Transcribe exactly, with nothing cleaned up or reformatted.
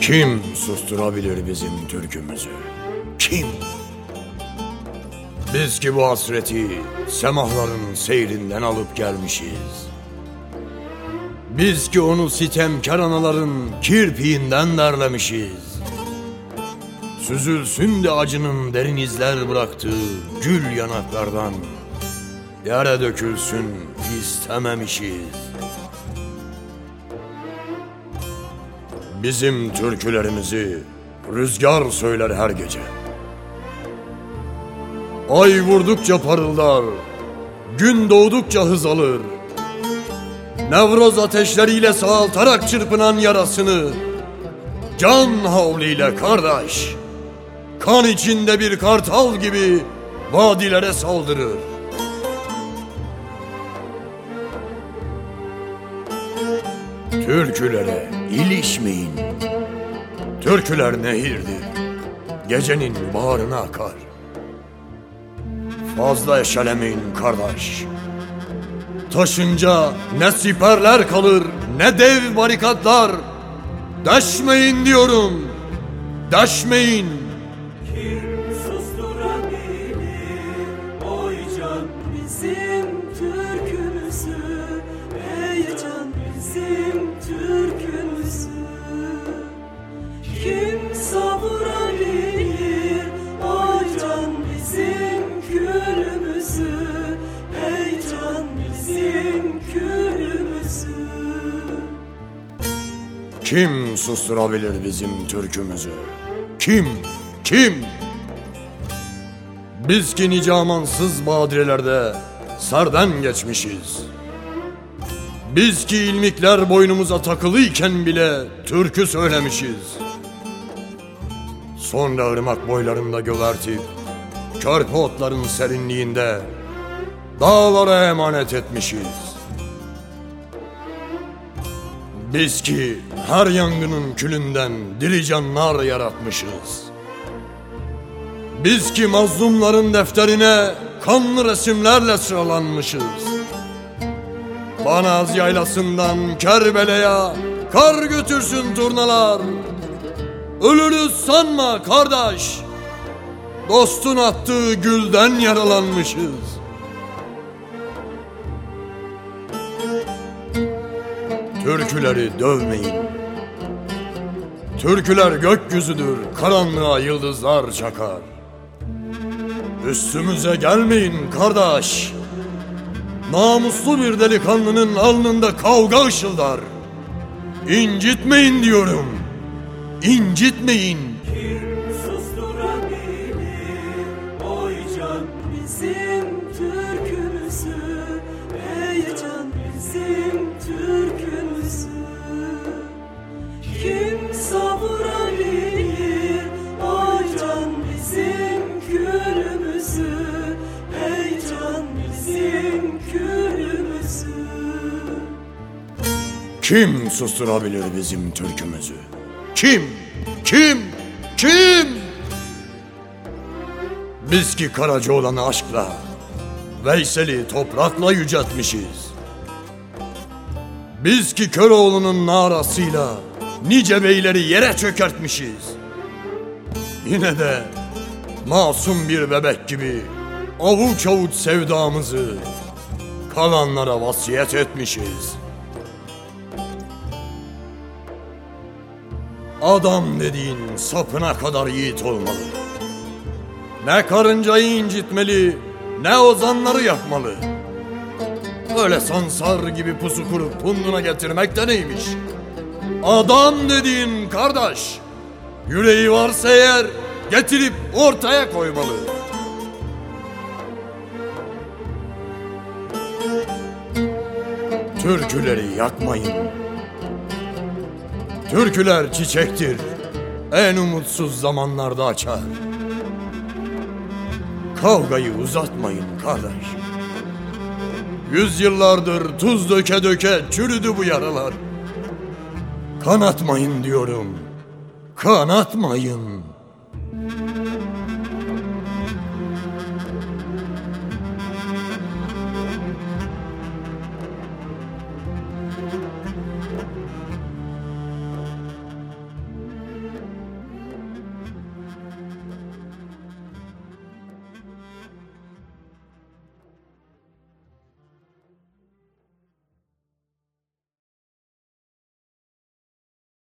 Kim susturabilir bizim türkümüzü? Kim? Biz ki bu hasreti semahların seyrinden alıp gelmişiz. Biz ki onu sitemkar anaların kirpiğinden derlemişiz. Süzülsün de acının derin izler bıraktığı gül yanaklardan yere dökülsün istememişiz. Bizim türkülerimizi rüzgar söyler her gece. Ay vurdukça parıldar, gün doğdukça hız alır. Nevroz ateşleriyle sağaltarak çırpınan yarasını can havliyle kardeş, kan içinde bir kartal gibi vadilere saldırır. Türkülere ilişmeyin. Türküler nehirdir, gecenin bağrına akar. Fazla eşelemeyin kardeş. Taşınca ne siperler kalır, ne dev barikatlar. Deşmeyin diyorum, deşmeyin. Kim susturabilir oy can bizim türkümüzü, ey can bizim türkümüzü. Kim savurabilir oy can bizim külümüzü, ey can bizim külümüzü. Kim susturabilir bizim türkümüzü? Kim? Kim? Biz ki nice amansız badirelerde serden geçmişiz. Biz ki ilmikler boynumuza takılıyken bile türkü söylemişiz. Sonra ırmak boylarında gövertip körpe otların serinliğinde dağlara emanet etmişiz. Biz ki her yangının külünden diri canlar yaratmışız. Biz ki mazlumların defterine kanlı resimlerle sıralanmışız. Banaz yaylasından Kerbela'ya kar götürsün turnalar. Ölürüz sanma kardeş, dostun attığı gülden yaralanmışız. Türküleri dövmeyin. Türküler gökyüzüdür, karanlığa yıldızlar çakar. Üstümüze gelmeyin kardeş. Namuslu bir delikanlının alnında kavga ışıldar. İncitmeyin diyorum, incitmeyin. Kim susturabilir oy can bizim türkümüzü, ey can bizim türkümüzü. Kim savurabilir oy can bizim külümüzü, ey can bizim külümüzü. Kim susturabilir bizim türkümüzü? Kim? Kim? Kim? Biz ki Karacaoğlan'ı aşkla, Veysel'i toprakla yüceltmişiz. Biz ki Köroğlu'nun narasıyla nice beyleri yere çökertmişiz. Yine de masum bir bebek gibi avuç avuç sevdamızı kalanlara vasiyet etmişiz. Adam dediğin sapına kadar yiğit olmalı. Ne karıncayı incitmeli, ne ozanları yakmalı. Öyle sansar gibi pusu kurup punduna getirmek de neymiş? Adam dediğin kardeş, yüreği varsa eğer getirip ortaya koymalı. Türküleri yakmayın. Türküler çiçektir, en umutsuz zamanlarda açar. Kavgayı uzatmayın kardeş. Yüzyıllardır tuz döke döke çürüdü bu yaralar. Kanatmayın diyorum, kanatmayın.